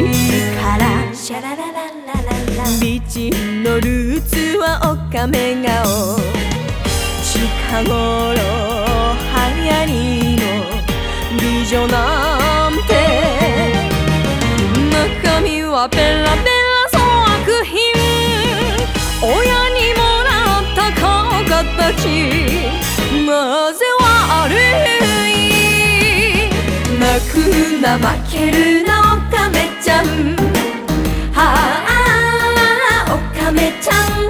から美人のルーツはオカメ顔、近頃流行りの美女なんて、中身はペラペラ粗悪品、親にもらった顔形、なぜ悪い。泣くな負けるなオカメちゃん、はあオカメちゃん。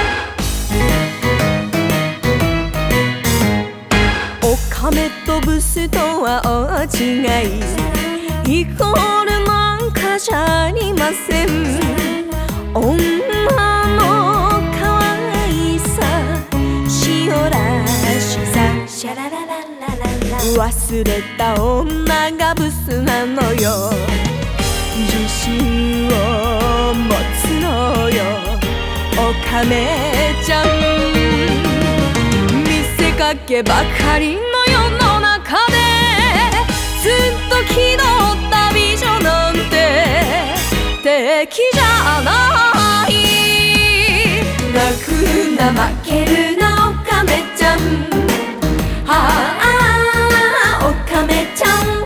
オカメとブスとは大違い、イコールなんかじゃありません。女の可愛さ、塩らしさ、忘れた女がブスなのよ。自信を持つのよオカメちゃん。見せかけばかりの世の中で、ずっと気取った美女なんて敵じゃない。泣くな負けるなオカメちゃん、はあオカメちゃん。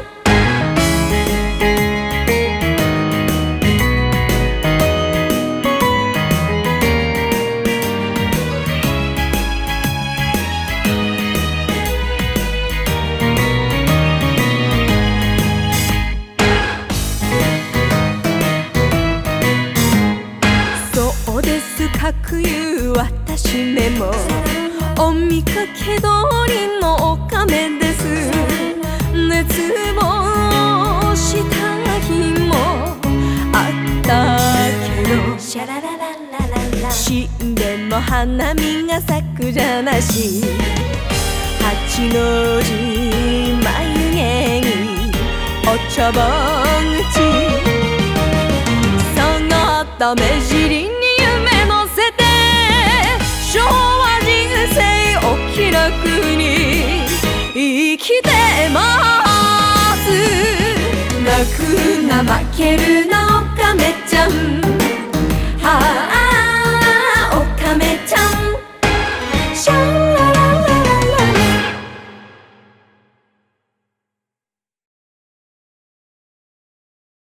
そうですかくいう私めもお見かけ通りのオカメです。熱望した日もあったけど、死んでも花見が咲くじゃなし、八の字眉毛におちょぼ口、下がった目尻に夢乗せて、昭和人生を気楽に生きてます。泣くな負けるなオカメちゃん、はあ